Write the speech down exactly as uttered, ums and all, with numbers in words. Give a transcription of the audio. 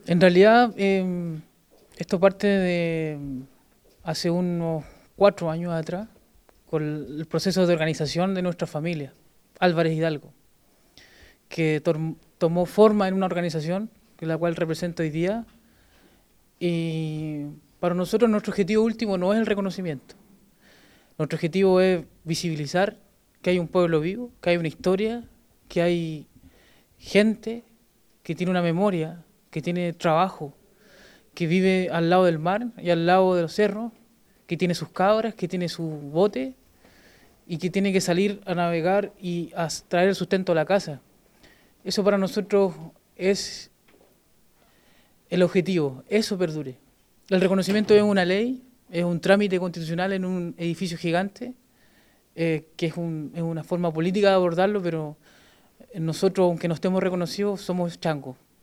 En realidad, eh, esto parte de hace unos cuatro años atrás, con el proceso de organización de nuestra familia, Álvarez Hidalgo, que tomó forma en una organización, que la cual represento hoy día, y para nosotros nuestro objetivo último no es el reconocimiento. Nuestro objetivo es visibilizar que hay un pueblo vivo, que hay una historia, que hay gente que tiene una memoria, que tiene trabajo, que vive al lado del mar y al lado de los cerros, que tiene sus cabras, que tiene su bote y que tiene que salir a navegar y a traer el sustento a la casa. Eso para nosotros es el objetivo, eso perdure. El reconocimiento es una ley, es un trámite constitucional en un edificio gigante, eh, que es, un, es una forma política de abordarlo, pero nosotros, aunque no estemos reconocidos, somos changos.